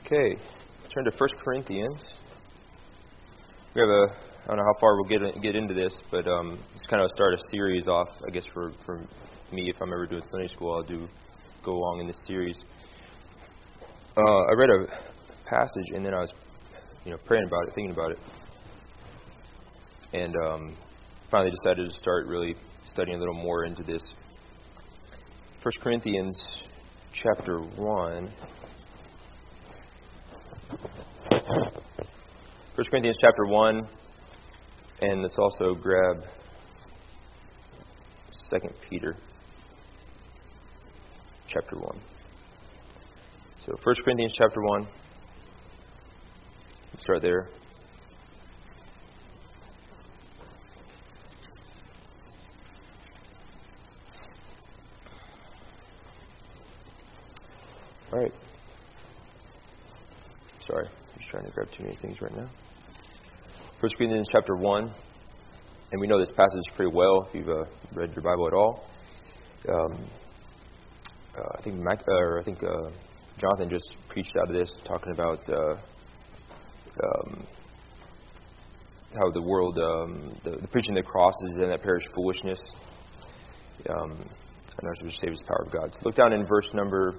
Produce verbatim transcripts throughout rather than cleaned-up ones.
Okay, turn to First Corinthians. We have a, I don't know how far we'll get get into this, but um, it's kind of start a series off, I guess, for, for me. If I'm ever doing Sunday school, I'll do go along in this series. Uh, I read a passage, and then I was, you know, praying about it, thinking about it, and um, finally decided to start really studying a little more into this. First Corinthians chapter one. First Corinthians chapter one, and let's also grab Second Peter chapter one. So First Corinthians chapter one. Let's start there. All right. Sorry, I'm just trying to grab too many things right now. First Corinthians chapter one, and we know this passage pretty well if you've uh, read your Bible at all. Um, uh, I think Mac, uh, or I think uh, Jonathan just preached out of this, talking about uh, um, how the world, um, the, the preaching of the cross is in that perish foolishness. Um, and ours will save us the power of God. So look down in verse number.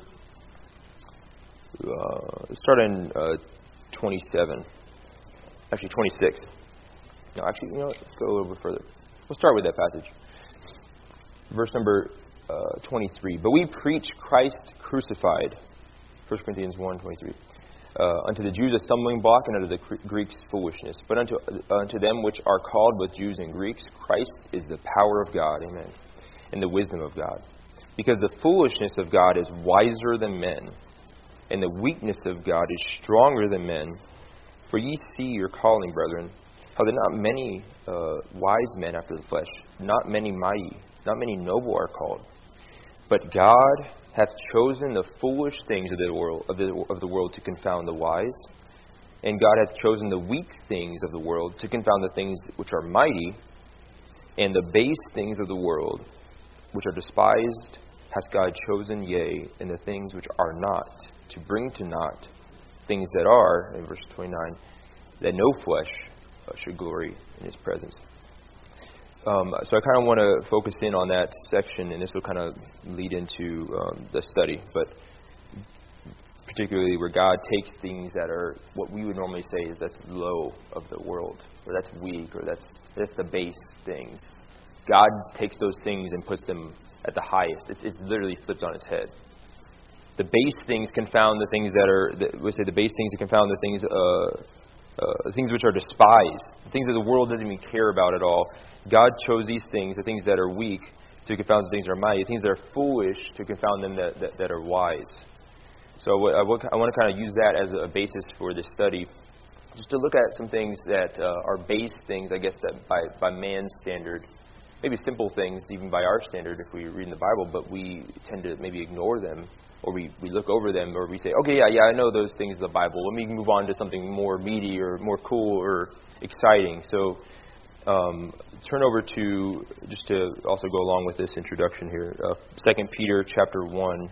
Uh, let's start in uh, twenty-seven. Actually, twenty-six. No, actually, you know what? Let's go a little bit further. We'll start with that passage. Verse number uh, twenty-three. But we preach Christ crucified. First Corinthians one twenty-three. Uh, unto the Jews a stumbling block, and unto the Greeks foolishness. But unto uh, unto them which are called, both Jews and Greeks, Christ is the power of God. Amen. And the wisdom of God. Because the foolishness of God is wiser than men, and the weakness of God is stronger than men. For ye see your calling, brethren, how that not many uh, wise men after the flesh, not many mighty, not many noble are called. But God hath chosen the foolish things of the world of the, of the world to confound the wise, and God hath chosen the weak things of the world to confound the things which are mighty, and the base things of the world which are despised hath God chosen, yea, and the things which are not, to bring to naught things that are, in verse twenty-nine, that no flesh uh, should glory in His presence. Um, so I kind of want to focus in on that section, and this will kind of lead into um, the study, but particularly where God takes things that are what we would normally say is that's low of the world, or that's weak, or that's that's the base things. God takes those things and puts them at the highest. It's, it's literally flipped on its head. The base things confound the things that are, the, we say the base things that confound the things, uh, uh, the things which are despised, the things that the world doesn't even care about at all. God chose these things, the things that are weak, to confound the things that are mighty, the things that are foolish to confound them that, that, that are wise. So I, I want to kind of use that as a basis for this study, just to look at some things that uh, are base things, I guess, that by, by man's standard, maybe simple things, even by our standard if we read in the Bible, but we tend to maybe ignore them. Or we, we look over them, or we say, okay, yeah, yeah, I know those things in the Bible. Let me move on to something more meaty or more cool or exciting. So um, turn over to, just to also go along with this introduction here, uh, Second Peter chapter one.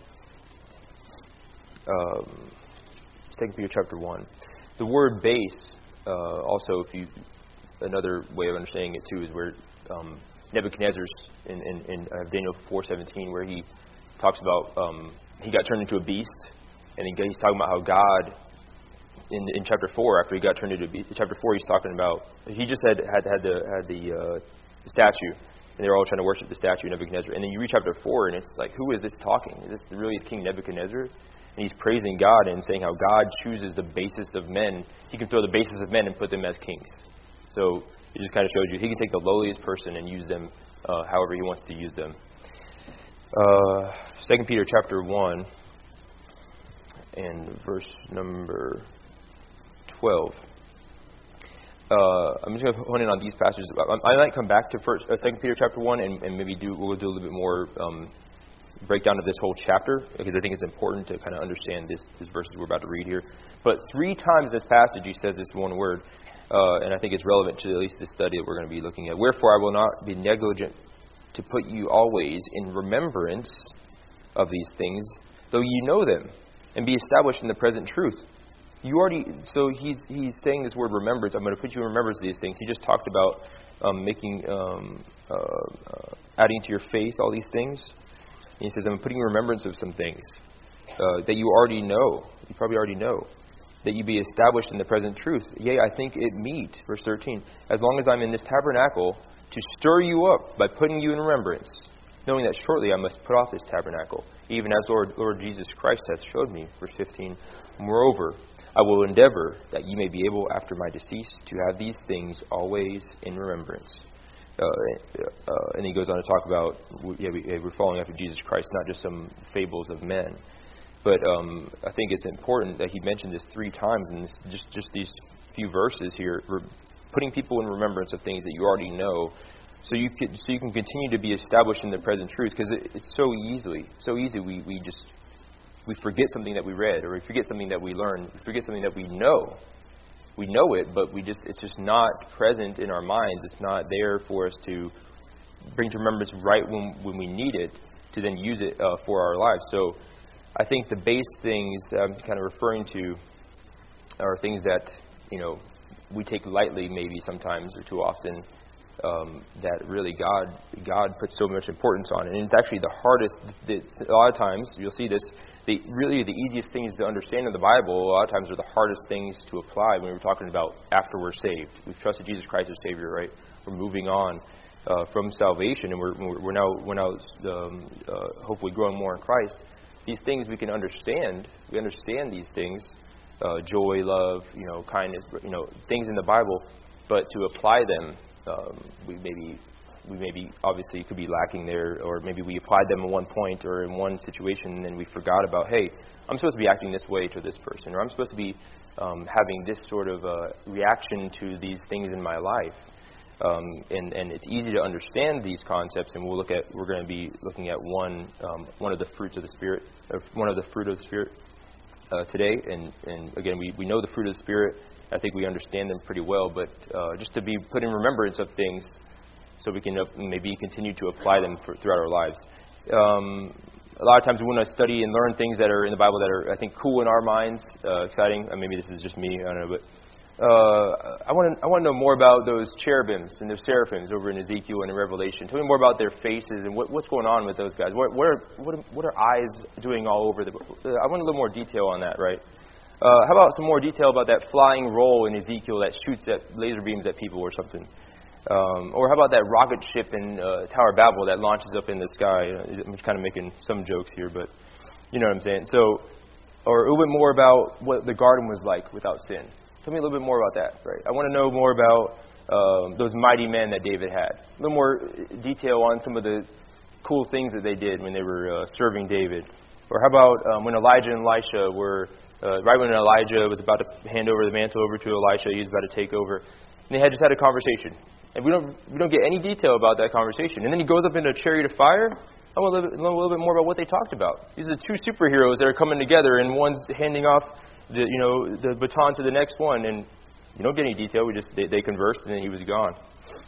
Um, Second Peter chapter one. The word base, uh, also, if you, another way of understanding it too, is where um, Nebuchadnezzar's in, in, in uh, Daniel four seventeen, where he talks about um, he got turned into a beast, and he's talking about how God, in in chapter four, after he got turned into a beast, chapter four, he's talking about he just had had had the had the, uh, the statue, and they were all trying to worship the statue of Nebuchadnezzar. And then you read chapter four, and it's like, who is this talking? Is this really King Nebuchadnezzar? And he's praising God and saying how God chooses the basest of men. He can throw the basest of men and put them as kings. So it just kind of shows you he can take the lowliest person and use them uh, however he wants to use them. Uh, Second Peter chapter one and verse number twelve. Uh, I'm just going to hone in on these passages. I, I might come back to first, uh, Second Peter chapter one and, and maybe do we'll do a little bit more um, breakdown of this whole chapter, because I think it's important to kind of understand this, this verses we're about to read here. But three times this passage he says this one word, uh, and I think it's relevant to at least the study that we're going to be looking at. Wherefore I will not be negligent to put you always in remembrance of these things, though you know them, and be established in the present truth. You already, so he's he's saying this word remembrance. I'm going to put you in remembrance of these things. He just talked about um, making, um, uh, uh, adding to your faith all these things. And he says, I'm putting in remembrance of some things uh, that you already know. You probably already know. That you be established in the present truth. Yea, I think it meet, verse thirteen, as long as I'm in this tabernacle, to stir you up by putting you in remembrance, knowing that shortly I must put off this tabernacle, even as Lord, Lord Jesus Christ hath showed me. Verse fifteen, moreover, I will endeavor that ye may be able after my decease to have these things always in remembrance. Uh, uh, and he goes on to talk about, yeah, we, we're following after Jesus Christ, not just some fables of men. But um, I think it's important that he mentioned this three times in this, just, just these few verses here, putting people in remembrance of things that you already know, so you can so you can continue to be established in the present truth. Because it, it's so easily, so easy we, we just we forget something that we read, or we forget something that we learned, we forget something that we know. We know it, but we just it's just not present in our minds. It's not there for us to bring to remembrance right when when we need it, to then use it uh, for our lives. So I think the base things I'm kind of referring to are things that, you know, we take lightly maybe sometimes or too often, um, that really God God puts so much importance on. And it's actually the hardest, it's, a lot of times, you'll see this, the, really the easiest things to understand in the Bible, a lot of times are the hardest things to apply when we're talking about after we're saved. We've trusted Jesus Christ as Savior, right? We're moving on uh, from salvation, and we're, we're now, we're now um, uh, hopefully growing more in Christ. These things we can understand. We understand these things, uh, joy, love, you know, kindness, you know, things in the Bible. But to apply them, um, we maybe, we maybe obviously could be lacking there, or maybe we applied them at one point or in one situation, and then we forgot about, hey, I'm supposed to be acting this way to this person, or I'm supposed to be um, having this sort of uh, reaction to these things in my life. Um, and, and it's easy to understand these concepts, and we'll look at we're going to be looking at one um, one of the fruits of the Spirit, or one of the fruit of the Spirit uh, today. And, and again, we, we know the fruit of the Spirit. I think we understand them pretty well, but uh, just to be put in remembrance of things, so we can uh, maybe continue to apply them for, throughout our lives. Um, a lot of times we want to study and learn things that are in the Bible that are, I think, cool in our minds, uh, exciting. Uh, maybe this is just me, I don't know, but. Uh, I want to I want to know more about those cherubims and those seraphims over in Ezekiel and in Revelation. Tell me more about their faces and what, what's going on with those guys. What what are, what are, what are eyes doing all over the? Uh, I want a little more detail on that, right? Uh, how about some more detail about that flying roll in Ezekiel that shoots at laser beams at people or something? Um, or how about that rocket ship in uh, Tower of Babel that launches up in the sky? I'm just kind of making some jokes here, but you know what I'm saying. So, or a little bit more about what the garden was like without sin. Tell me a little bit more about that, right? I want to know more about um, those mighty men that David had. A little more detail on some of the cool things that they did when they were uh, serving David. Or how about um, when Elijah and Elisha were, uh, right when Elijah was about to hand over the mantle over to Elisha, he was about to take over, and they had just had a conversation. And we don't we don't get any detail about that conversation. And then he goes up in a chariot of fire. I want to know a little bit more about what they talked about. These are the two superheroes that are coming together, and one's handing off the you know the baton to the next one, and you don't get any detail. We just they, they conversed, and then he was gone.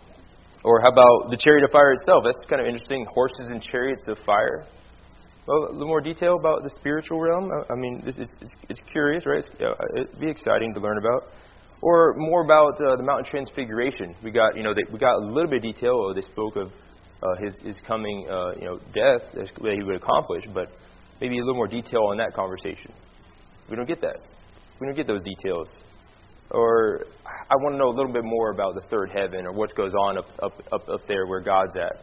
Or how about the chariot of fire itself? That's kind of interesting. Horses and chariots of fire. Well, a little more detail about the spiritual realm. I mean, it's it's, it's curious, right? It's, uh, it'd be exciting to learn about. Or more about uh, the Mountain Transfiguration. We got you know they, we got a little bit of detail. Oh, they spoke of uh, his his coming uh, you know death that he would accomplish, but maybe a little more detail on that conversation. We don't get that. We don't get those details. Or I want to know a little bit more about the third heaven, or what goes on up up up, up there where God's at.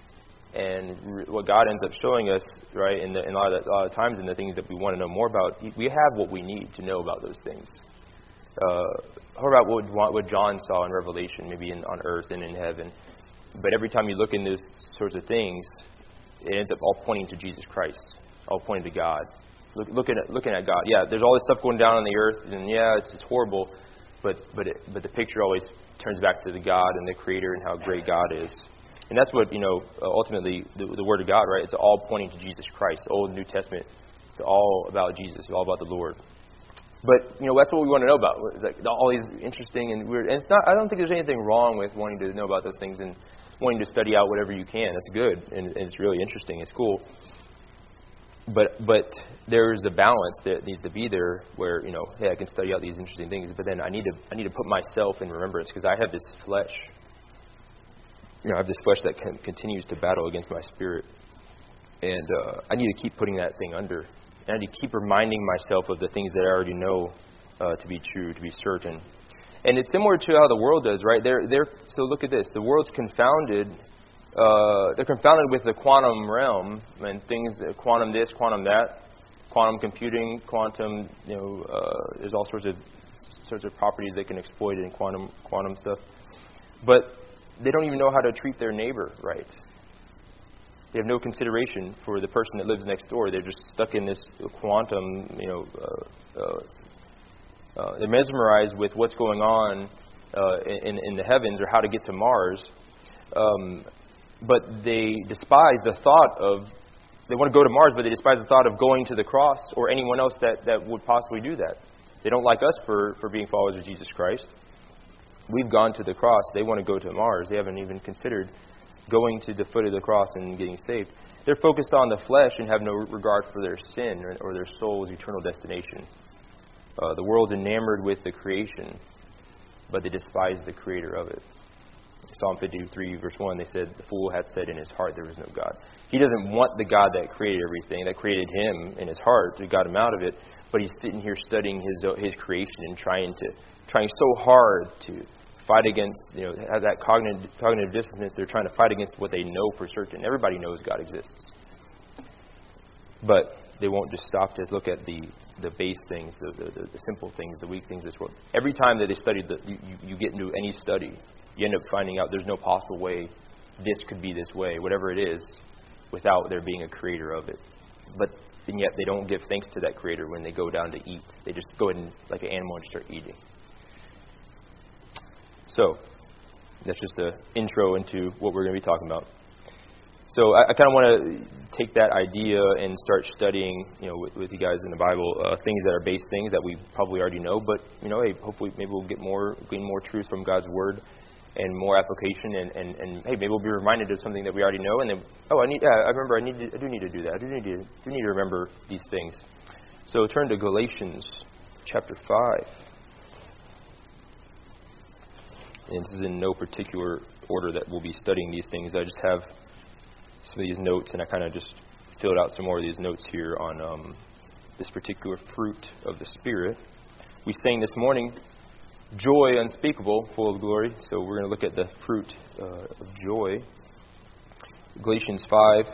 And re- what God ends up showing us, right, in, the, in a, lot of the, a lot of times in the things that we want to know more about, we have what we need to know about those things. Uh, how about what, what John saw in Revelation, maybe in, on earth and in heaven? But every time you look in those sorts of things, it ends up all pointing to Jesus Christ, all pointing to God. Look, looking at looking at God. Yeah, there's all this stuff going down on the earth, and yeah, it's, it's horrible, but but it, but the picture always turns back to the God and the Creator and how great God is. And that's what, you know, ultimately, the, the Word of God, right? It's all pointing to Jesus Christ. Old and New Testament, it's all about Jesus. It's all about the Lord. But, you know, that's what we want to know about. It's like all these interesting and weird. And it's not. I don't think there's anything wrong with wanting to know about those things and wanting to study out whatever you can. That's good, and, and it's really interesting. It's cool. but but there's a balance that needs to be there where, you know, hey, I can study out these interesting things, but then I need to I need to put myself in remembrance because I have this flesh. You know, I have this flesh that can, continues to battle against my spirit, and uh, I need to keep putting that thing under. And I need to keep reminding myself of the things that I already know uh, to be true, to be certain. And it's similar to how the world does, right? They're they're so look at this. The world's confounded. Uh, they're confounded with the quantum realm and things, uh, quantum this, quantum that, quantum computing, quantum. You know, uh, there's all sorts of sorts of properties they can exploit in quantum quantum stuff. But they don't even know how to treat their neighbor right. They have no consideration for the person that lives next door. They're just stuck in this quantum. You know, uh, uh, uh, they're mesmerized with what's going on uh, in in the heavens or how to get to Mars. Um, But they despise the thought of, they want to go to Mars, but they despise the thought of going to the cross or anyone else that, that would possibly do that. They don't like us for, for being followers of Jesus Christ. We've gone to the cross. They want to go to Mars. They haven't even considered going to the foot of the cross and getting saved. They're focused on the flesh and have no regard for their sin or, or their soul's eternal destination. Uh, the world's enamored with the creation, but they despise the creator of it. Psalm fifty-three, verse one, they said, the fool hath said in his heart there is no God. He doesn't want the God that created everything, that created him in his heart, who got him out of it, but he's sitting here studying his his creation and trying to trying so hard to fight against, you know, have that cognitive, cognitive dissonance. They're trying to fight against what they know for certain. Everybody knows God exists. But they won't just stop to look at the, the base things, the, the, the simple things, the weak things of this world. Every time that they study, the, you, you get into any study, you end up finding out there's no possible way this could be this way, whatever it is, without there being a creator of it. But and yet they don't give thanks to that creator when they go down to eat. They just go ahead and, like an animal, and start eating. So that's just an intro into what we're going to be talking about. So I, I kind of want to take that idea and start studying, you know, with, with you guys in the Bible, uh, things that are base things that we probably already know. But you know, hey, hopefully maybe we'll get more, gain more truth from God's Word. And more application, and, and, and hey, maybe we'll be reminded of something that we already know, and then oh, I need, uh, I remember, I need, to, I do need to do that. I do need to, do need to remember these things. So turn to Galatians chapter five, and this is in no particular order that we'll be studying these things. I just have some of these notes, and I kind of just filled out some more of these notes here on um, this particular fruit of the Spirit. We sang this morning, joy unspeakable, full of glory. So we're going to look at the fruit uh, of joy. Galatians five,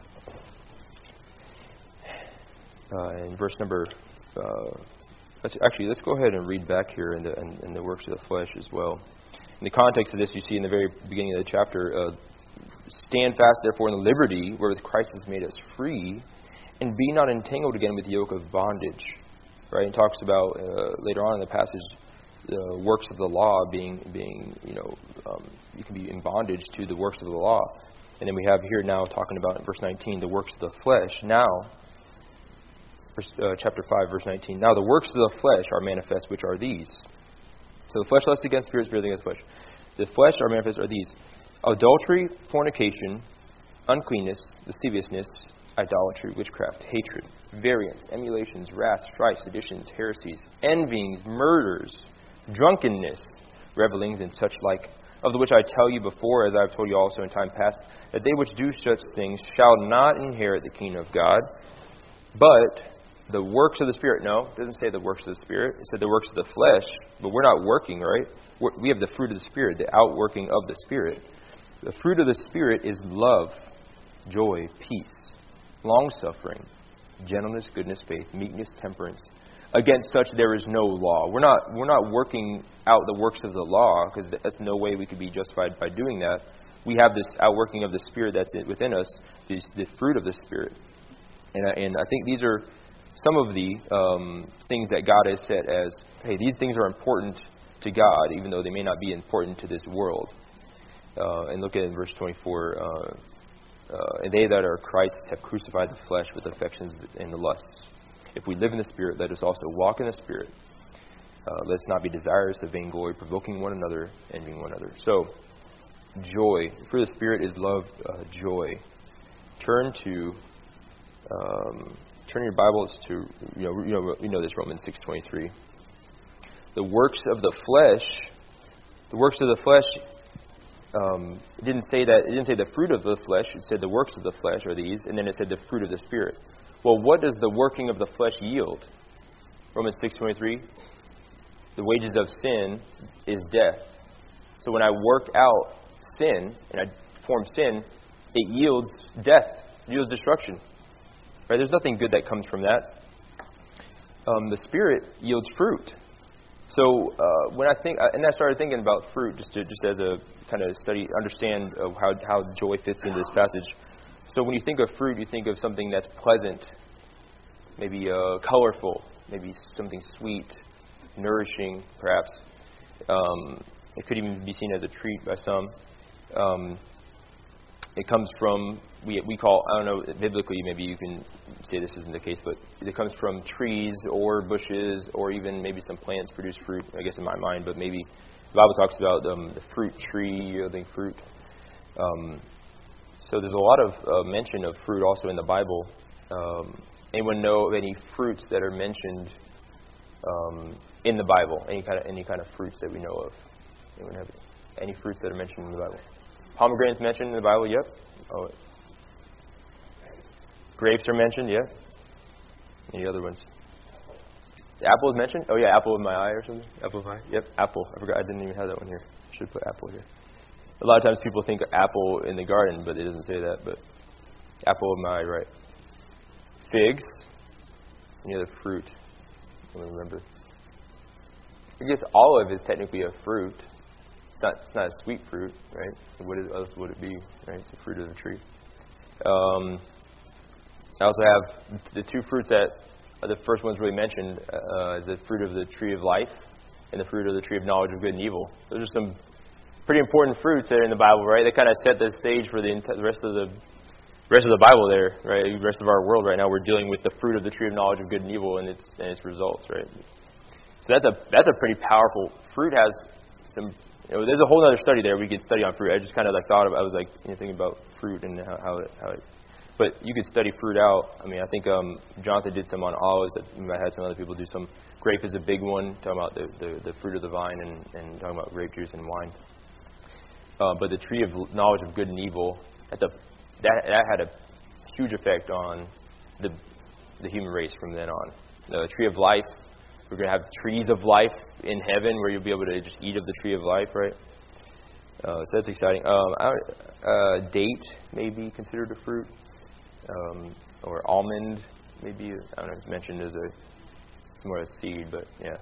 uh, in verse number. Uh, let's, actually, let's go ahead and read back here in the in, in the works of the flesh as well. In the context of this, you see in the very beginning of the chapter, uh, stand fast, therefore, in the liberty wherewith Christ has made us free, and be not entangled again with the yoke of bondage. Right? It talks about uh, later on in the passage. The works of the law being, being you know, um, you can be in bondage to the works of the law. And then we have here now talking about in verse nineteen, the works of the flesh. Now, verse, uh, chapter five, verse nineteen. Now the works of the flesh are manifest, which are these. So the flesh lusts against spirit, spirit against flesh. The flesh are manifest are these. Adultery, fornication, uncleanness, lasciviousness, idolatry, witchcraft, hatred, variance, emulations, wrath, strife, seditions, heresies, envyings, murders, drunkenness, revelings, and such like, of the which I tell you before, as I have told you also in time past, that they which do such things shall not inherit the kingdom of God. But the works of the Spirit, no, it doesn't say the works of the Spirit. It said the works of the flesh, but we're not working, right? We're, we have the fruit of the Spirit, the outworking of the Spirit. The fruit of the Spirit is love, joy, peace, long-suffering, gentleness, goodness, faith, meekness, temperance. Against such there is no law. We're not we're not working out the works of the law, because that's no way we could be justified by doing that. We have this outworking of the Spirit that's within us, the, the fruit of the Spirit. And, and I think these are some of the um, things that God has said as, hey, these things are important to God, even though they may not be important to this world. Uh, and look at it in verse twenty-four. Uh, uh, and they that are Christ's have crucified the flesh with the affections and the lusts. If we live in the Spirit, let us also walk in the Spirit. Uh, let us not be desirous of vainglory, provoking one another, envying one another. So, joy. For the Spirit is love, uh, joy. Turn to Um, turn your Bibles to, you know, you know, you know this, Romans six twenty-three. The works of the flesh, the works of the flesh, um, it didn't say that, it didn't say the fruit of the flesh, it said the works of the flesh are these, and then it said the fruit of the Spirit. Well, what does the working of the flesh yield? Romans six twenty-three, the wages of sin is death. So when I work out sin, and I form sin, it yields death, it yields destruction. Right? There's nothing good that comes from that. Um, the Spirit yields fruit. So uh, when I think, and I started thinking about fruit, just to, just as a kind of study, understand uh, how how joy fits into this passage. So when you think of fruit, you think of something that's pleasant, maybe uh, colorful, maybe something sweet, nourishing, perhaps. Um, it could even be seen as a treat by some. Um, it comes from, we we call, I don't know, biblically maybe you can say this isn't the case, but it comes from trees or bushes or even maybe some plants produce fruit, I guess in my mind, but maybe the Bible talks about um, the fruit tree yielding fruit. Um, so there's a lot of uh, mention of fruit also in the Bible. Um, anyone know of any fruits that are mentioned um, in the Bible? Any kind of any kind of fruits that we know of? Anyone have any fruits that are mentioned in the Bible? Pomegranates mentioned in the Bible, yep. Oh, grapes are mentioned, yeah. Any other ones? The apple is mentioned? Oh yeah, apple of my eye or something? Apple of my eye? Yep, apple. I forgot, I didn't even have that one here. Should put apple here. A lot of times people think apple in the garden, but it doesn't say that, but apple of my eye, right. Figs. Any other fruit? I don't remember. I guess olive is technically a fruit. It's not, it's not a sweet fruit, right? What else would it be, right? It's a fruit of the tree. Um, I also have the two fruits that are the first ones really mentioned uh, is the fruit of the tree of life and the fruit of the tree of knowledge of good and evil. Those are some pretty important fruits that are in the Bible, right? They kind of set the stage for the, ent- the rest of the rest of the Bible there, right? The rest of our world right now, we're dealing with the fruit of the tree of knowledge of good and evil and its and its results, right? So that's a that's a pretty powerful. Fruit has some. You know, there's a whole other study there we could study on fruit. I just kind of like thought of. I was like you know, thinking about fruit and how, how it how it. But you could study fruit out. I mean, I think um, Jonathan did some on olives. That you might have had some other people do some. Grape is a big one, talking about the, the, the fruit of the vine and, and talking about grape juice and wine. Uh, but the tree of knowledge of good and evil, that's a, that that had a huge effect on the the human race from then on. The tree of life, we're going to have trees of life in heaven where you'll be able to just eat of the tree of life, right? Uh, so that's exciting. Um, I, uh, date may be considered a fruit. Um, or almond, maybe, I don't know, it's mentioned as a, it's more a seed, but yeah.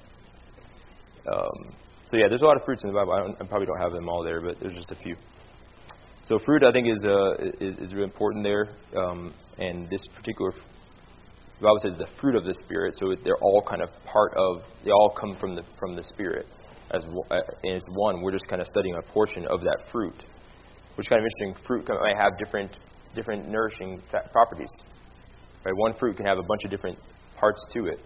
Um, so yeah, there's a lot of fruits in the Bible. I, don't, I probably don't have them all there, but there's just a few. So fruit, I think, is uh, is, is really important there. Um, and this particular, the Bible says the fruit of the Spirit, so they're all kind of part of, they all come from the from the Spirit. As and as one, we're just kind of studying a portion of that fruit, which is kind of interesting. Fruit might have different different nourishing properties. Right? One fruit can have a bunch of different parts to it.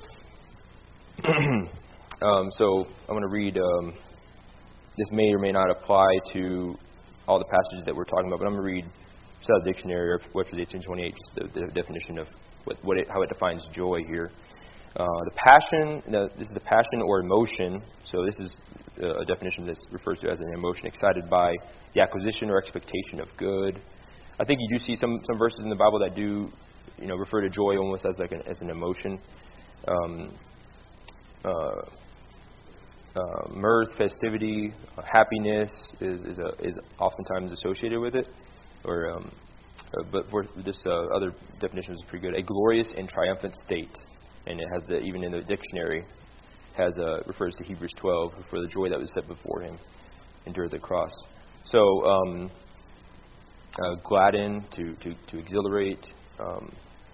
um, so I'm going to read, um, this may or may not apply to all the passages that we're talking about, but I'm going to read just out of the dictionary, or Webster's eighteen twenty-eight, just the, the definition of what, what it, how it defines joy here. Uh, the passion, no, this is the passion or emotion, so this is a definition that refers to as an emotion excited by the acquisition or expectation of good. I think you do see some, some verses in the Bible that do, you know, refer to joy almost as like an, as an emotion. Um, uh, uh, mirth, festivity, uh, happiness is is, a, is oftentimes associated with it. Or, um, uh, but for this uh, other definition is pretty good. A glorious and triumphant state, and it has the even in the dictionary has uh, refers to Hebrews twelve for the joy that was set before him, endured the cross. So. Um, Uh, gladden, to, to, to exhilarate. Um,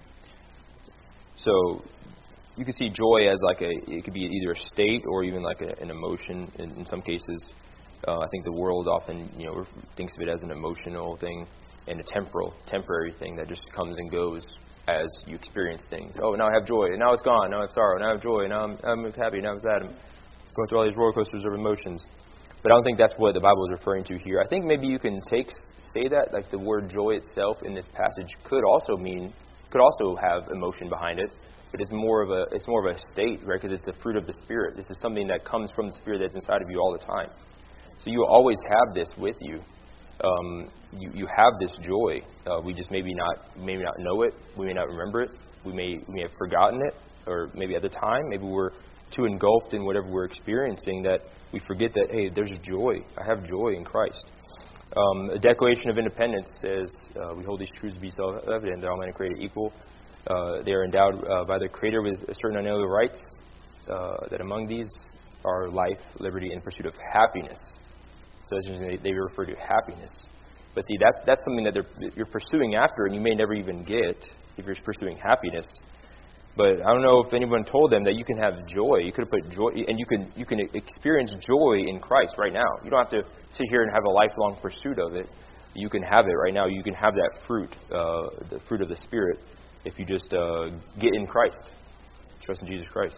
so you can see joy as like a, it could be either a state or even like a, an emotion in, in some cases. Uh, I think the world often, you know, thinks of it as an emotional thing and a temporal, temporary thing that just comes and goes as you experience things. Oh, now I have joy, and now it's gone. Now I have sorrow, now I have joy, now I'm, I'm happy, now I'm sad. I'm going through all these roller coasters of emotions. But I don't think that's what the Bible is referring to here. I think maybe you can take say that, like the word joy itself in this passage could also mean could also have emotion behind it, but it's more of a it's more of a state, right? Because it's the fruit of the Spirit. This is something that comes from the Spirit that's inside of you all the time. So you always have this with you. Um, you you have this joy. Uh, we just maybe not maybe not know it. We may not remember it. We may we may have forgotten it, or maybe at the time, maybe we're too engulfed in whatever we're experiencing that we forget that, hey, there's joy. I have joy in Christ. Um, a Declaration of Independence says, uh, we hold these truths to be self-evident, that all men are created equal. Uh, they are endowed uh, by the Creator with certain unalienable rights, uh, that among these are life, liberty, and pursuit of happiness. So that's interesting, they, they refer to happiness. But see, that's that's something that they're, you're pursuing after, and you may never even get if you're pursuing happiness. But I don't know if anyone told them that you can have joy. You could have put joy, and you can you can experience joy in Christ right now. You don't have to sit here and have a lifelong pursuit of it. You can have it right now. You can have that fruit, uh, the fruit of the Spirit, if you just uh, get in Christ, trust in Jesus Christ.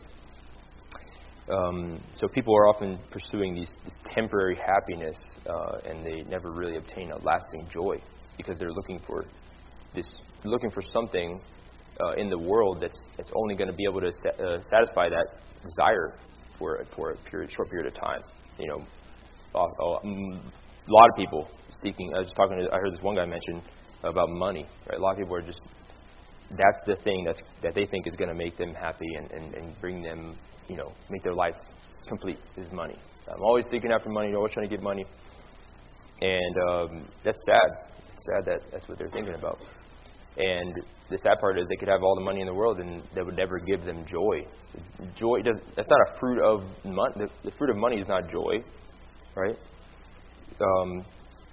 Um, so people are often pursuing these, this temporary happiness, uh, and they never really obtain a lasting joy because they're looking for this, looking for something uh, in the world that's that's only going to be able to sa- uh, satisfy that desire for for a period, short period of time. You know, a, a lot of people seeking. I was just talking to. I heard this one guy mention about money. Right, a lot of people are just. That's the thing that's that they think is going to make them happy and, and, and bring them, you know, make their life complete is money. I'm always seeking after money, always trying to get money. And um, that's sad. It's sad that that's what they're thinking about. And the sad part is they could have all the money in the world and that would never give them joy. Joy does that's not a fruit of money. The, the fruit of money is not joy, right? Um,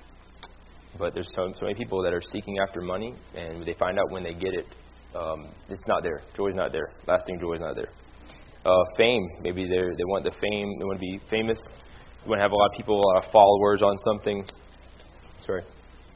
but there's so, so many people that are seeking after money, and they find out when they get it, um, it's not there. Joy's not there. Lasting joy is not there. Uh, fame, maybe they they want the fame. They want to be famous. They want to have a lot of people, a lot of followers on something. Sorry.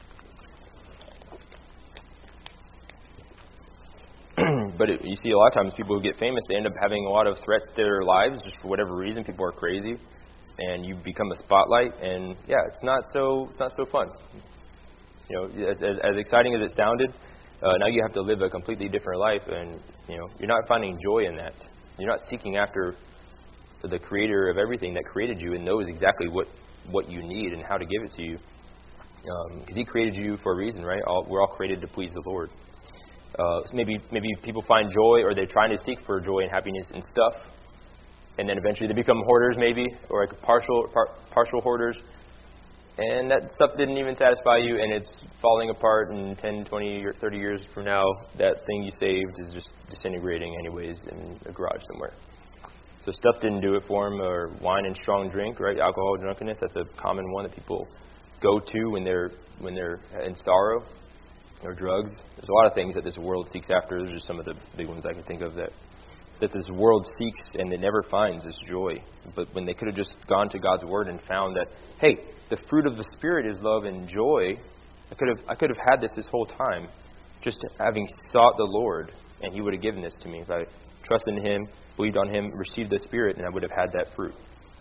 But it, you see a lot of times people who get famous, they end up having a lot of threats to their lives just for whatever reason. People are crazy, and you become a spotlight. And yeah, it's not so it's not so fun. You know, as, as, as exciting as it sounded, uh, now you have to live a completely different life, and you know you're not finding joy in that. You're not seeking after the Creator of everything that created you and knows exactly what, what you need and how to give it to you, because um, He created you for a reason, right? All, we're all created to please the Lord. Uh, so maybe maybe people find joy, or they're trying to seek for joy and happiness in stuff, and then eventually they become hoarders, maybe, or like partial par, partial hoarders, and that stuff didn't even satisfy you, and it's falling apart. And ten, twenty, or thirty years from now, that thing you saved is just disintegrating anyways in a garage somewhere. So stuff didn't do it for them, or wine and strong drink, right? Alcohol, drunkenness, that's a common one that people go to when they're when they're in sorrow. Or drugs. There's a lot of things that this world seeks after. Those are some of the big ones I can think of that that this world seeks and it never finds this joy. But when they could have just gone to God's Word and found that, hey, the fruit of the Spirit is love and joy. I could have I could have had this this whole time, just having sought the Lord, and He would have given this to me if I trusted in Him, believed on Him, received the Spirit, and I would have had that fruit.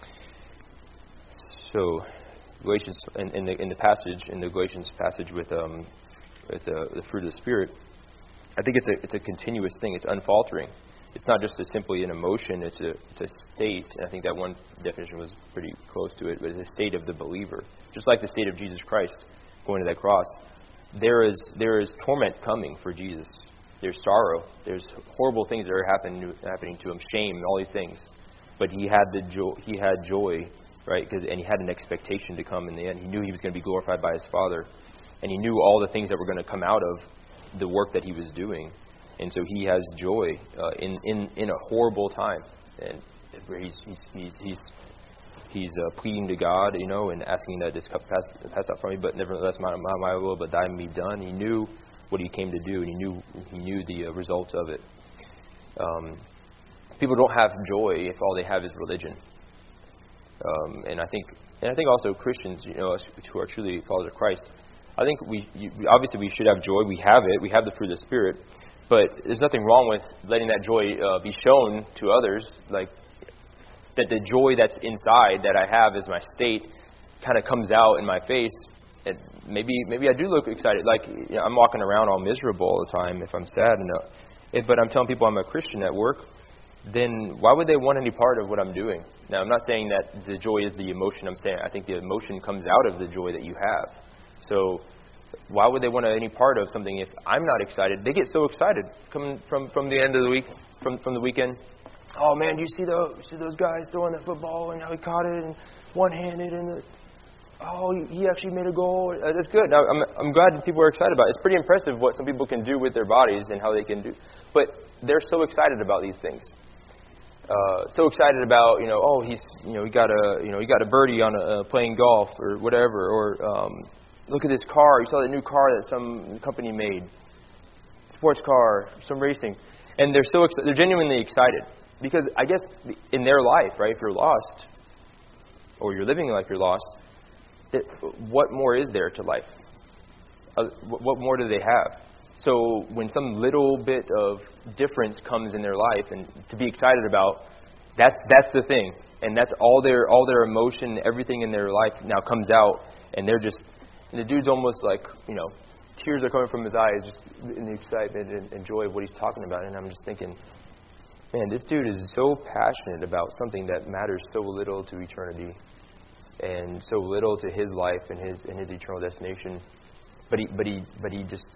So, Galatians in, in the in the passage in the Galatians passage with um. with the, the fruit of the Spirit, I think it's a it's a continuous thing. It's unfaltering. It's not just a, simply an emotion. It's a it's a state. And I think that one definition was pretty close to it. But it's a state of the believer, just like the state of Jesus Christ going to that cross. There is there is torment coming for Jesus. There's sorrow. There's horrible things that are happening happening to him. Shame and all these things. But he had the joy. He had joy, right? Because and he had an expectation to come in the end. He knew he was going to be glorified by his Father. And he knew all the things that were going to come out of the work that he was doing. And so he has joy uh, in, in, in a horrible time. And where he's he's he's he's, he's uh, pleading to God, you know, and asking that this cup pass, pass out from me, but nevertheless not my, my will, but thy be done. He knew what he came to do, and he knew he knew the uh, results of it. Um, people don't have joy if all they have is religion. Um, and I think and I think also Christians, you know, us who are truly followers of Christ, I think we you, obviously we should have joy. We have it. We have the fruit of the Spirit. But there's nothing wrong with letting that joy uh, be shown to others. Like that the joy that's inside that I have as my state kind of comes out in my face. and maybe maybe I do look excited. Like, you know, I'm walking around all miserable all the time if I'm sad. And, uh, if, but I'm telling people I'm a Christian at work, then why would they want any part of what I'm doing? Now, I'm not saying that the joy is the emotion. I'm saying I think the emotion comes out of the joy that you have. So why would they want any part of something if I'm not excited? They get so excited coming from, from the end of the week, from from the weekend. Oh man, do you see those see those guys throwing that football and how he caught it and one-handed and the, oh he actually made a goal. Uh, that's good. Now, I'm I'm glad that people are excited about it. It's pretty impressive what some people can do with their bodies and how they can do. But they're so excited about these things. Uh, so excited about, you know, oh he's you know he got a you know he got a birdie on a, uh, playing golf or whatever, or um, look at this car. You saw that new car that some company made, sports car, some racing, and they're so ex- they're genuinely excited because I guess in their life, right? If you're lost or you're living like you're lost, it, what more is there to life? Uh, what more do they have? So when some little bit of difference comes in their life and to be excited about, that's that's the thing, and that's all their all their emotion, everything in their life now comes out, and they're just, and the dude's almost like, you know, tears are coming from his eyes just in the excitement and, and joy of what he's talking about, and I'm just thinking, man, this dude is so passionate about something that matters so little to eternity, and so little to his life and his and his eternal destination, but he but he but he just.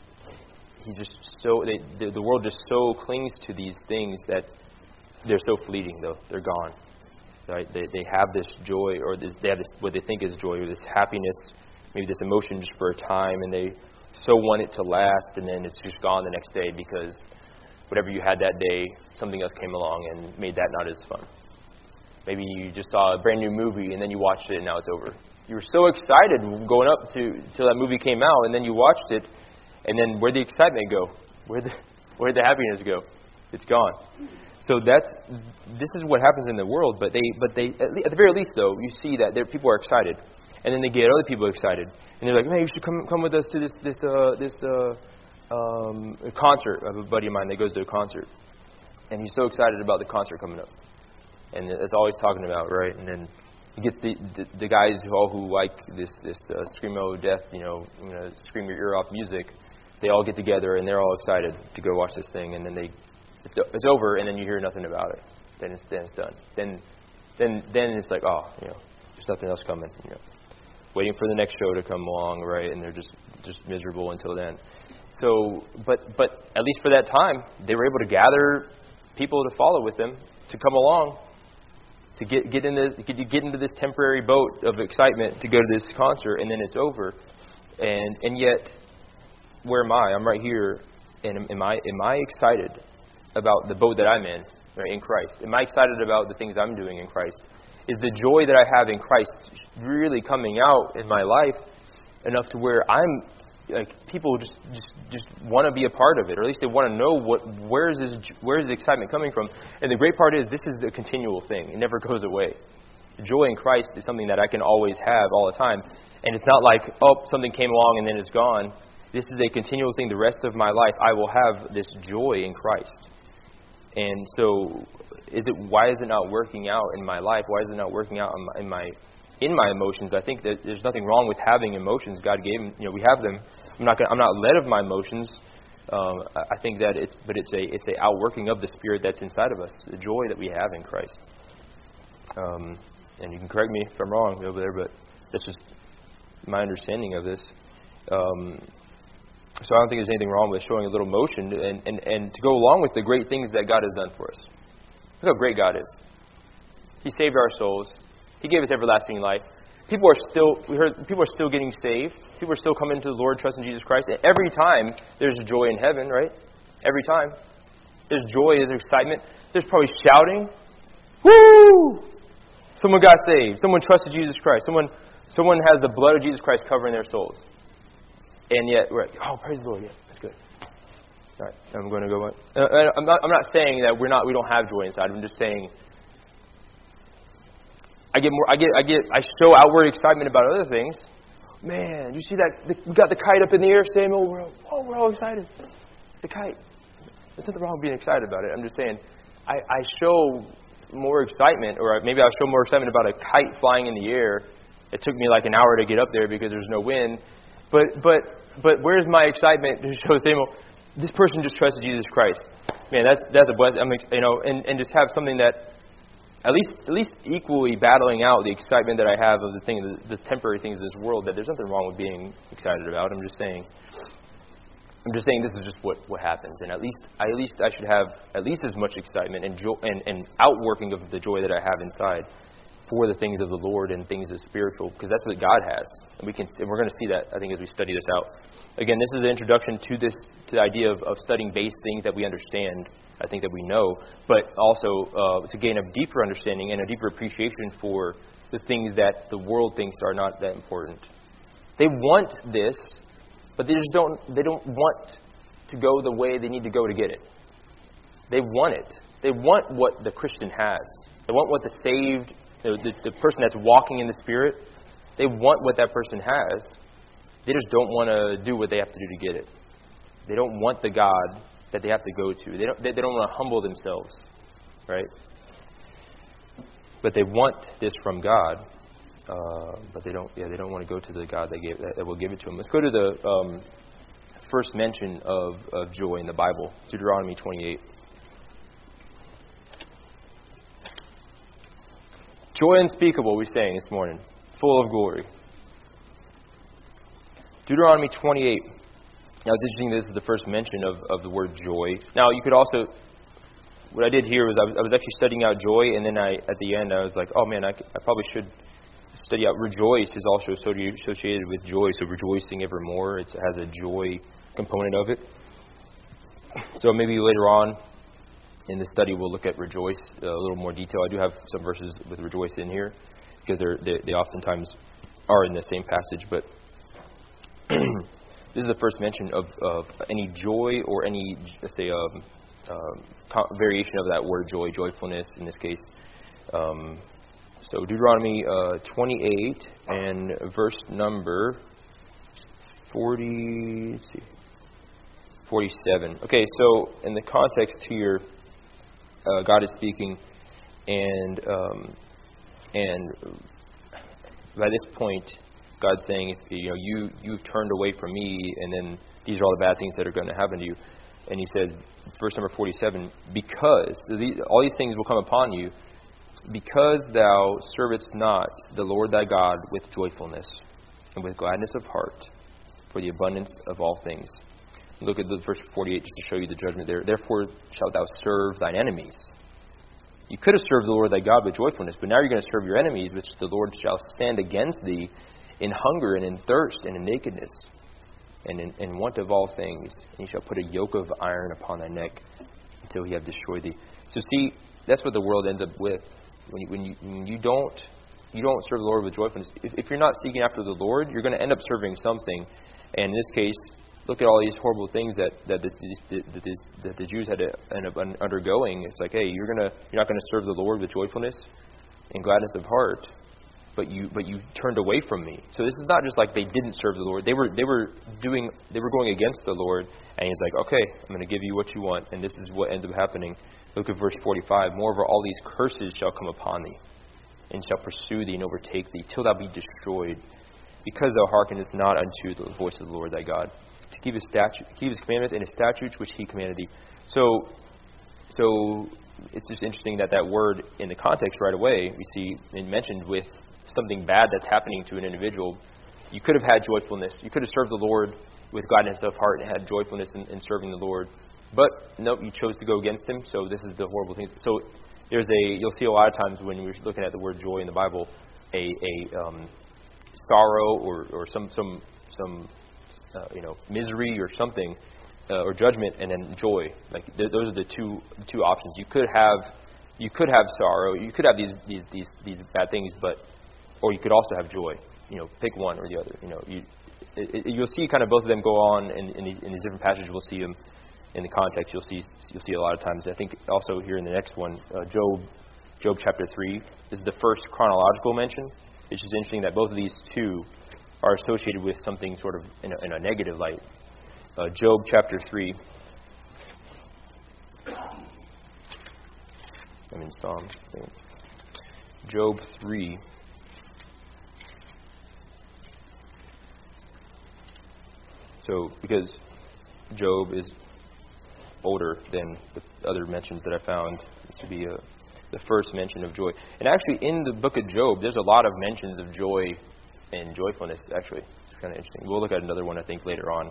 He's just so they, the, the world just so clings to these things that they're so fleeting. Though they're gone, right? They they have this joy, or this, they have this what they think is joy, or this happiness, maybe this emotion just for a time, and they so want it to last, and then it's just gone the next day because whatever you had that day, something else came along and made that not as fun. Maybe you just saw a brand new movie and then you watched it and now it's over. You were so excited going up to till that movie came out, and then you watched it. And then where'd the excitement go? Where'd the, where'd the happiness go? It's gone. So that's this is what happens in the world. But they, but they, at, le- at the very least, though, you see that there, people are excited, and then they get other people excited, and they're like, "Man, you should come come with us to this this uh, this uh, um, concert." I have a buddy of mine that goes to a concert, and he's so excited about the concert coming up, and that's all he's talking about, right? And then he gets the the, the guys who all who like this this uh, screamo death, you know, you know, scream your ear off music. They all get together and they're all excited to go watch this thing, and then they it's, it's over, and then you hear nothing about it. Then it's then it's done. Then then then it's like, oh, you know, there's nothing else coming. You know, waiting for the next show to come along, right? And they're just just miserable until then. So, but but at least for that time, they were able to gather people to follow with them to come along, to get get in this get, get into this temporary boat of excitement to go to this concert, and then it's over, and and yet. Where am I? I'm right here, and am, am I am I excited about the boat that I'm in, right, in Christ? Am I excited about the things I'm doing in Christ? Is the joy that I have in Christ really coming out in my life enough to where I'm like people just just, just want to be a part of it, or at least they want to know what where is this where is the excitement coming from? And the great part is this is a continual thing; it never goes away. The joy in Christ is something that I can always have all the time, and it's not like oh something came along and then it's gone. This is a continual thing. The rest of my life, I will have this joy in Christ. And so, is it? Why is it not working out in my life? Why is it not working out in my in my, in my emotions? I think that there's nothing wrong with having emotions. God gave them. You know, we have them. I'm not. Gonna, I'm not led of my emotions. Um, I think that it's. But it's a. It's a outworking of the Spirit that's inside of us. The joy that we have in Christ. Um, and you can correct me if I'm wrong over there, but that's just my understanding of this. Um, So I don't think there's anything wrong with showing a little motion and, and, and to go along with the great things that God has done for us. Look how great God is. He saved our souls. He gave us everlasting life. People are still we heard people are still getting saved. People are still coming to the Lord, trusting Jesus Christ. And every time there's joy in heaven, right? Every time. There's joy, there's excitement. There's probably shouting. Woo! Someone got saved. Someone trusted Jesus Christ. Someone someone has the blood of Jesus Christ covering their souls. And yet, we're like, oh, praise the Lord, yeah, that's good. All right, I'm going to go on. Uh, I'm not. I'm not saying that we're not. We don't have joy inside. I'm just saying. I get more. I get. I get. I show outward excitement about other things. Man, you see that? The, we got the kite up in the air, Samuel. We're all, oh, we're all excited. It's a kite. There's nothing wrong with being excited about it. I'm just saying. I, I show more excitement, or maybe I show more excitement about a kite flying in the air It took me like an hour to get up there because there's no wind. But but but where's my excitement to show Samuel, this person just trusted Jesus Christ? Man, that's that's a blessing. I'm, you know, and, and just have something that at least at least equally battling out the excitement that I have of the thing, the, the temporary things of this world. That there's nothing wrong with being excited about. I'm just saying. I'm just saying this is just what, what happens, and at least at least I should have at least as much excitement and joy and, and outworking of the joy that I have inside for the things of the Lord and things of spiritual, because that's what God has, and we can and we're going to see that, I think, as we study this out. Again, this is an introduction to this to the idea of, of studying base things that we understand, I think that we know, but also uh, to gain a deeper understanding and a deeper appreciation for the things that the world thinks are not that important. They want this. But they just don't. They don't want to go the way they need to go to get it. They want it. They want what the Christian has. They want what the saved, the, the, the person that's walking in the Spirit. They want what that person has. They just don't want to do what they have to do to get it. They don't want the God that they have to go to. They don't. They, they don't want to humble themselves, right? But they want this from God. Uh, but they don't. Yeah, they don't want to go to the God that gave that, that will give it to them. Let's go to the um, first mention of, of joy in the Bible, Deuteronomy twenty-eight. Joy unspeakable, we sang this morning, full of glory. Deuteronomy twenty-eight. Now it's interesting. This is the first mention of, of the word joy. Now you could also. What I did here was I was, I was actually studying out joy, and then I at the end I was like, oh man, I, I probably should study out rejoice is also associated with joy, so rejoicing evermore. It has a joy component of it. So maybe later on in the study we'll look at rejoice uh, a little more detail. I do have some verses with rejoice in here because they're, they they oftentimes are in the same passage, but this is the first mention of, of any joy or any, let's say, um, um, variation of that word joy, joyfulness in this case. Um, So Deuteronomy uh, twenty-eight and verse number forty, let's see, forty-seven. Okay, so in the context here, uh, God is speaking, and um, and by this point, God's saying, if you know you you've turned away from me, and then these are all the bad things that are going to happen to you. And He says, verse number forty-seven, because so these, all these things will come upon you. Because thou servest not the Lord thy God with joyfulness and with gladness of heart for the abundance of all things. Look at the verse forty-eight just to show you the judgment there. Therefore shalt thou serve thine enemies. You could have served the Lord thy God with joyfulness, but now you're going to serve your enemies, which the Lord shall stand against thee in hunger and in thirst and in nakedness and in, in want of all things. And he shall put a yoke of iron upon thy neck until he have destroyed thee. So see, that's what the world ends up with. When you, when you, when you don't you don't serve the Lord with joyfulness, if, if you're not seeking after the Lord, you're going to end up serving something. And in this case, look at all these horrible things that that the, that the, that the Jews had to end up undergoing. It's like, hey, you're gonna you're not going to serve the Lord with joyfulness and gladness of heart, but you but you turned away from me. So this is not just like they didn't serve the Lord. They were they were doing they were going against the Lord, and He's like, okay, I'm going to give you what you want, and this is what ends up happening. Look at verse forty-five. Moreover, all these curses shall come upon thee, and shall pursue thee and overtake thee, till thou be destroyed, because thou hearkenest not unto the voice of the Lord thy God, to keep his statute, keep his commandments and his statutes which he commanded thee. So, so it's just interesting that that word in the context right away we see it mentioned with something bad that's happening to an individual. You could have had joyfulness. You could have served the Lord with gladness of heart and had joyfulness in, in serving the Lord. But nope, you chose to go against him. So this is the horrible thing. So there's a you'll see a lot of times when we're looking at the word joy in the Bible, a a um, sorrow or, or some some some uh, you know misery or something uh, or judgment, and then joy. Like th- those are the two the two options. You could have you could have sorrow. You could have these these these these bad things, but or you could also have joy. You know, pick one or the other. You know, you it, it, you'll see kind of both of them go on in, in, these, in these different passages. We'll see them. In the context, you'll see you'll see a lot of times. I think also here in the next one, uh, Job, Job chapter three. This is the first chronological mention. It's just interesting that both of these two are associated with something sort of in a, in a negative light. Uh, Job chapter three. I'm in Psalm. Job three. So, because Job is older than the other mentions that I found, this would be a, the first mention of joy. And actually, in the book of Job, there's a lot of mentions of joy and joyfulness, actually. It's kind of interesting. We'll look at another one, I think, later on,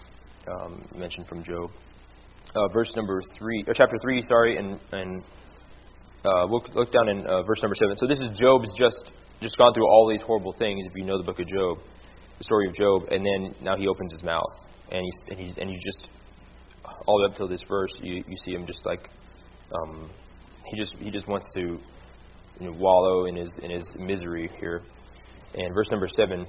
um, mentioned from Job. Uh, verse number three, or chapter three, sorry, and, and uh, we'll look down in uh, verse number seven. So this is Job's just just gone through all these horrible things, if you know the book of Job, the story of Job, and then now he opens his mouth, and he's and he's and he just all the way up till this verse, you you see him just like um, he just he just wants to you know, wallow in his in his misery here. And verse number seven,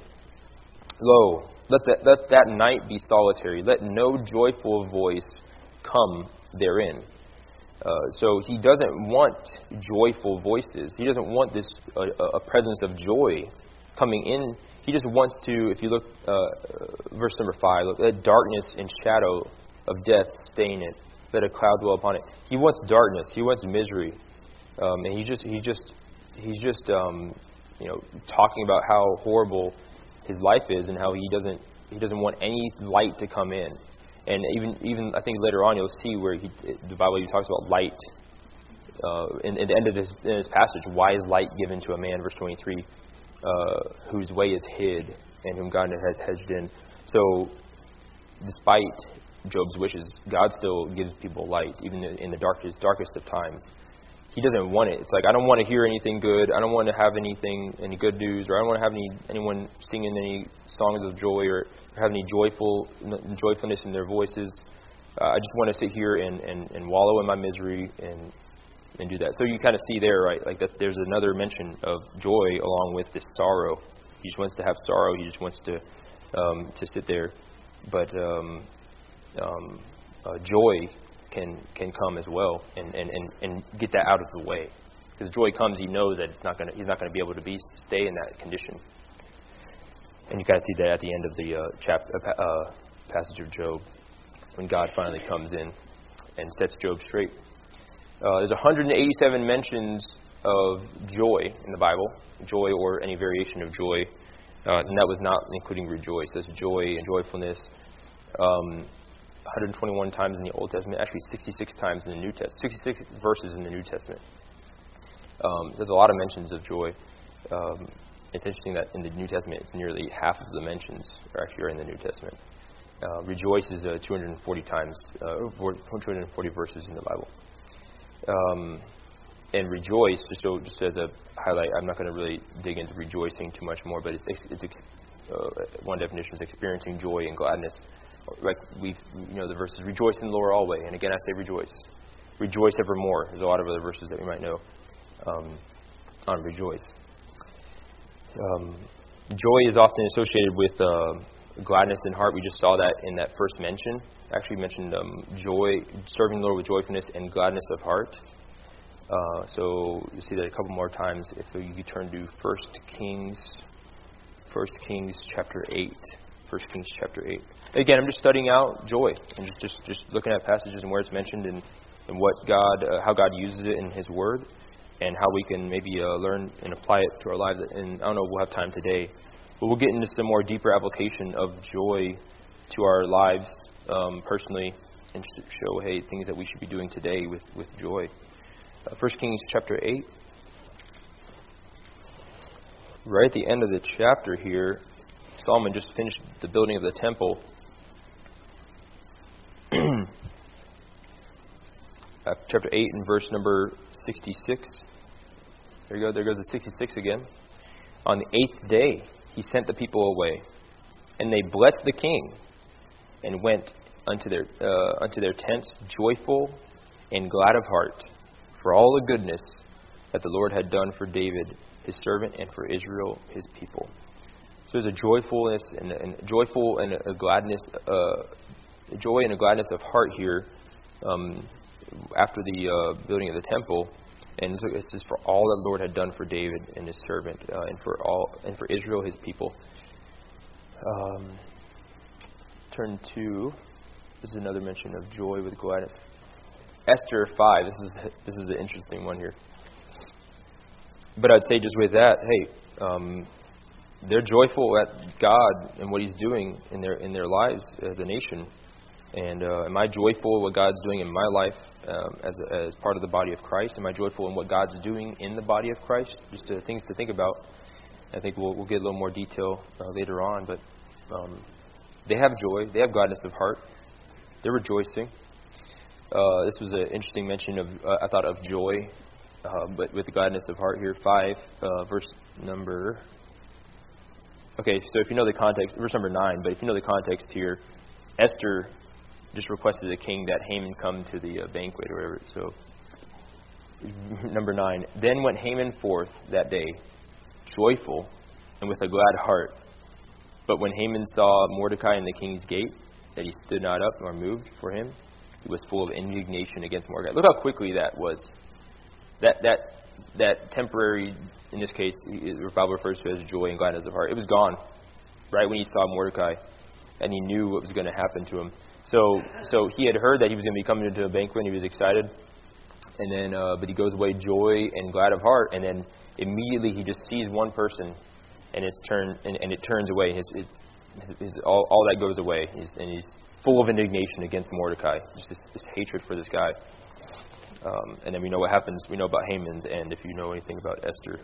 lo, let that let that night be solitary, let no joyful voice come therein. Uh, so he doesn't want joyful voices. He doesn't want this uh, a presence of joy coming in. He just wants to, if you look, uh, verse number five, look, let darkness and shadow of death stain it. Let a cloud dwell upon it. He wants darkness. He wants misery. Um, and he just, he just, he's just, um, you know, talking about how horrible his life is and how he doesn't, he doesn't want any light to come in. And even, even I think later on you'll see where he, the Bible even talks about light. Uh, in, in the end of this, in this passage, why is light given to a man, verse twenty-three, uh, whose way is hid and whom God has hedged in. So, despite Job's wishes, God still gives people light, even in the darkest, darkest of times. He doesn't want it. It's like, I don't want to hear anything good. I don't want to have anything, any good news, or I don't want to have any anyone singing any songs of joy or have any joyful joyfulness in their voices. Uh, I just want to sit here and, and, and wallow in my misery and and do that. So you kind of see there, right, like that there's another mention of joy along with this sorrow. He just wants to have sorrow. He just wants to um, to sit there. But um, um, uh, joy can can come as well, and, and, and, and get that out of the way. Because joy comes, he knows that it's not going he's not going to be able to be stay in that condition. And you kind of see that at the end of the uh, chap, uh, passage of Job, when God finally comes in and sets Job straight. Uh, there's one hundred eighty-seven mentions of joy in the Bible, joy or any variation of joy, uh, and that was not including rejoice. There's joy and joyfulness. Um, one hundred twenty-one times in the Old Testament, actually sixty-six times in the New Testament, sixty-six verses in the New Testament. Um, there's a lot of mentions of joy. Um, it's interesting that in the New Testament, it's nearly half of the mentions are actually are in the New Testament. Uh, rejoice is uh, two hundred forty times, uh, two hundred forty verses in the Bible. Um, and rejoice, just so just as a highlight, I'm not going to really dig into rejoicing too much more, but it's, it's uh, one definition is experiencing joy and gladness. Like we, you know, the verses, rejoice in the Lord always. And again, I say rejoice. Rejoice evermore. There's a lot of other verses that we might know um, on rejoice. Um, joy is often associated with uh, gladness in heart. We just saw that in that first mention. Actually mentioned um, joy, serving the Lord with joyfulness and gladness of heart. Uh, so you see that a couple more times. If you could turn to First Kings, First Kings chapter eight. First Kings chapter eight. Again, I'm just studying out joy and just just, just looking at passages and where it's mentioned and, and what God, uh, how God uses it in His Word, and how we can maybe uh, learn and apply it to our lives. And I don't know if we'll have time today, but we'll get into some more deeper application of joy to our lives um, personally, and show, hey, things that we should be doing today with with joy. Uh, First Kings chapter eight. Right at the end of the chapter here, Solomon just finished the building of the temple. uh, chapter eight and verse number sixty-six. There you go. There goes the sixty-six again. On the eighth day, he sent the people away, and they blessed the king, and went unto their uh, unto their tents joyful and glad of heart, for all the goodness that the Lord had done for David his servant and for Israel his people. So there's a joyfulness and, and joyful and a gladness, uh, joy and a gladness of heart here um, after the uh, building of the temple, and this is for all that the Lord had done for David and his servant, uh, and for all and for Israel his people. Um, turn to this is another mention of joy with gladness. Esther five. This is this is an interesting one here. But I'd say just with that, hey. Um, they're joyful at God and what He's doing in their in their lives as a nation. And uh, am I joyful at what God's doing in my life um, as a, as part of the body of Christ? Am I joyful in what God's doing in the body of Christ? Just uh, things to think about. I think we'll we'll get a little more detail uh, later on, but um, they have joy. They have gladness of heart. They're rejoicing. Uh, this was an interesting mention of uh, I thought of joy, uh, but with the gladness of heart here. Five, uh, verse number. Okay, so if you know the context, verse number nine. But if you know the context here, Esther just requested the king that Haman come to the uh, banquet or whatever. So number nine. Then went Haman forth that day, joyful and with a glad heart. But when Haman saw Mordecai in the king's gate, that he stood not up nor moved for him, he was full of indignation against Mordecai. Look how quickly that was. That that that temporary, in this case, the Bible refers to as joy and gladness of heart. It was gone right when he saw Mordecai, and he knew what was going to happen to him. So so he had heard that he was going to be coming into a banquet, and he was excited. And then, uh, but he goes away joy and glad of heart, and then immediately he just sees one person, and it's turned and, and it turns away. His, his, his, all, all that goes away, he's, and he's full of indignation against Mordecai, just this, this hatred for this guy. Um, and then we know what happens. We know about Haman's end, if you know anything about Esther.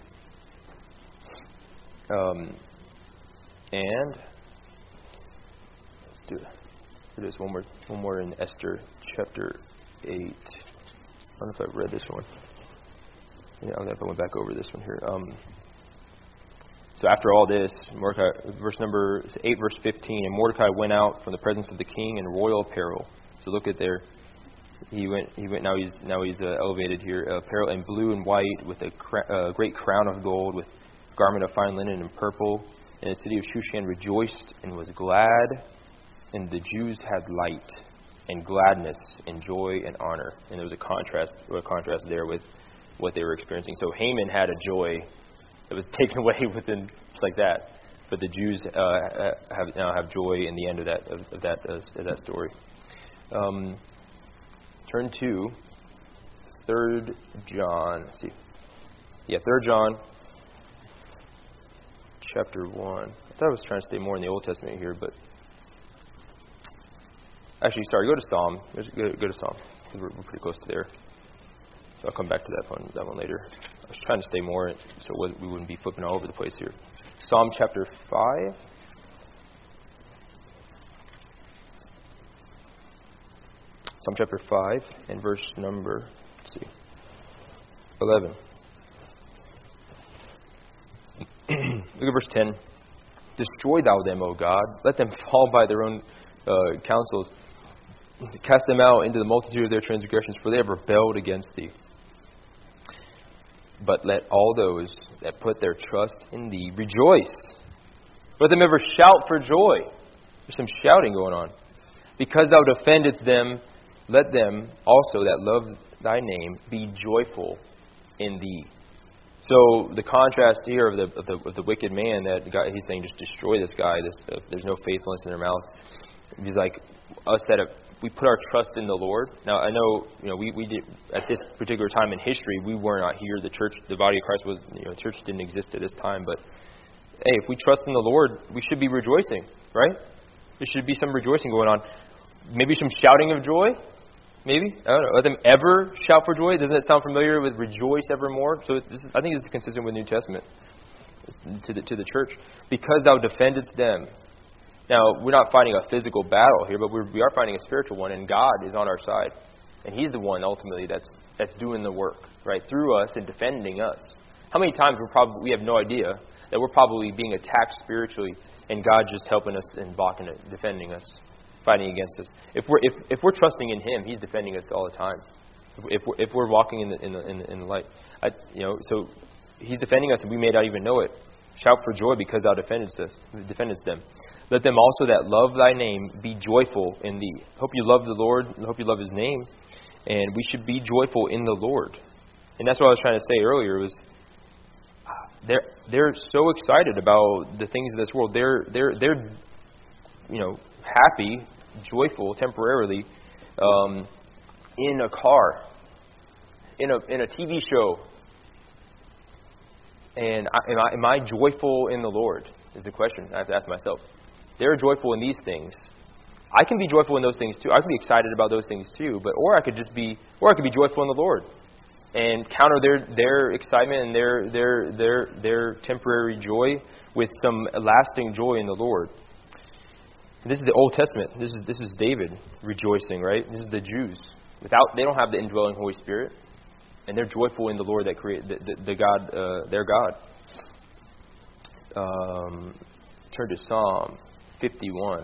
Um, and let's do it. Do this one more, one more in Esther chapter eight. I don't know if I read this one. Yeah, I don't know if I went back over this one here. Um, so after all this, Mordecai, verse number eight, verse fifteen, and Mordecai went out from the presence of the king in royal apparel. So look at there. He went. He went. Now he's now he's uh, elevated here. Uh, apparel in blue and white, with a cra- uh, great crown of gold, with garment of fine linen and purple. And the city of Shushan rejoiced and was glad, and the Jews had light and gladness and joy and honor. And there was a contrast, a contrast there with what they were experiencing. So Haman had a joy that was taken away within just like that. But the Jews uh, have now have joy in the end of that of, of that uh, of that story. Um, turn to Third John. Let's see, yeah, Third John, chapter one. I thought I was trying to stay more in the Old Testament here, but actually, sorry, go to Psalm. Go, go to Psalm. We're, we're pretty close to there. So I'll come back to that one, that one later. I was trying to stay more so we wouldn't be flipping all over the place here. Psalm chapter five. Psalm chapter five and verse number, let's see, eleven. Look at verse ten. Destroy thou them, O God. Let them fall by their own uh, counsels. Cast them out into the multitude of their transgressions, for they have rebelled against thee. But let all those that put their trust in thee rejoice. Let them ever shout for joy. There's some shouting going on. Because thou defendest them, let them also that love thy name be joyful in thee. So the contrast here of the of the, of the wicked man, that God, he's saying just destroy this guy. This, uh, there's no faithfulness in their mouth. He's like us that have, we put our trust in the Lord. Now I know you know we, we did at this particular time in history we were not here. The church, the body of Christ was you know the church didn't exist at this time. But hey, if we trust in the Lord, we should be rejoicing, right? There should be some rejoicing going on. Maybe some shouting of joy. Maybe I don't know. Let them ever shout for joy. Doesn't that sound familiar with rejoice evermore? So this is, I think this is consistent with the New Testament to the to the church. Because thou defendest them. Now, we're not fighting a physical battle here, but we're, we are fighting a spiritual one, and God is on our side. And He's the one, ultimately, that's that's doing the work, right, through us and defending us. How many times we're probably, we have no idea that we're probably being attacked spiritually, and God just helping us and blocking it, defending us, fighting against us. If we're if, if we're trusting in Him, He's defending us all the time. If we're, if we're walking in the in the, in the, in the light, I, you know, so He's defending us, and we may not even know it. Shout for joy because thou defendest us, defendest them. Let them also that love thy name be joyful in thee. Hope you love the Lord. Hope you love His name. And we should be joyful in the Lord. And that's what I was trying to say earlier was they're they're so excited about the things of this world. They're they're they're you know happy, joyful temporarily um, in a car, in a in a T V show. And I, am I am I joyful in the Lord? is the question I have to ask myself. They're joyful in these things. I can be joyful in those things too. I can be excited about those things too. But or I could just be, or I could be joyful in the Lord, and counter their their excitement and their their their their temporary joy with some lasting joy in the Lord. This is the Old Testament. This is this is David rejoicing, right? This is the Jews. Without they don't have the indwelling Holy Spirit, and they're joyful in the Lord that created the, the, the God, uh, their God. Um, turn to Psalm fifty-one.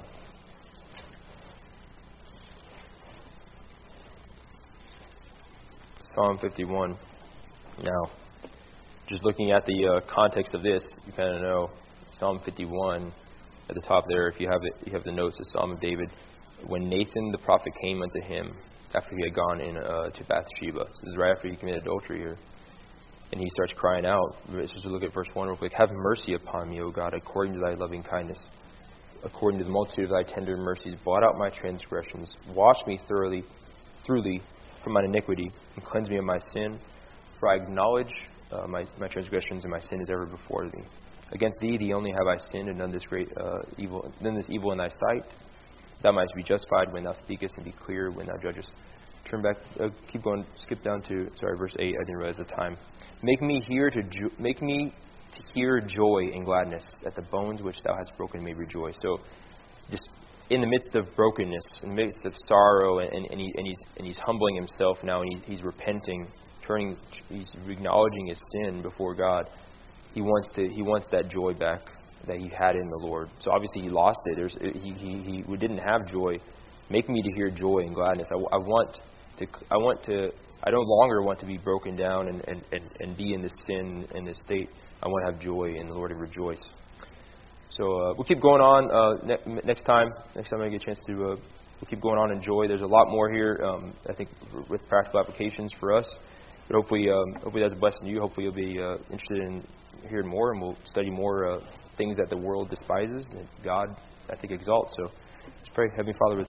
Psalm fifty-one. Now, just looking at the uh, context of this, you kind of know Psalm fifty-one at the top there. If you have it, you have the notes of Psalm of David. When Nathan the prophet came unto him after he had gone in uh, to Bathsheba. This is right after he committed adultery here, and he starts crying out. Let's just look at verse one real quick. Have mercy upon me, O God, according to thy loving kindness, according to the multitude of thy tender mercies. Blot out my transgressions. Wash me thoroughly, thoroughly from mine iniquity, and cleanse me of my sin. For I acknowledge uh, my, my transgressions, and my sin is ever before thee. Against thee, thee only have I sinned, and done this great uh, evil, done this evil in thy sight. Thou mightst be justified when thou speakest, and be clear when thou judgest. Turn back, uh, keep going, skip down to sorry, verse eight. I didn't realize the time. Make me hear to jo- make me to hear joy and gladness, that the bones which thou hast broken may rejoice. So, just in the midst of brokenness, in the midst of sorrow, and, and, and, he, and he's and he's humbling himself now, and he, he's repenting, turning, he's acknowledging his sin before God. He wants to, he wants that joy back that he had in the Lord. So obviously he lost it. There's, he he he didn't have joy. Make me to hear joy and gladness. I, I want to, I want to, I no longer want to be broken down and, and, and, and be in this sin, in this state. I want to have joy in the Lord and rejoice. So uh, we'll keep going on uh, ne- next time. Next time I get a chance to, uh, we'll keep going on in joy. There's a lot more here, um, I think, with practical applications for us. But hopefully, um, hopefully that's a blessing to you. Hopefully you'll be uh, interested in hearing more, and we'll study more uh, things that the world despises and God, I think, exalts. So let's pray. Heavenly Father,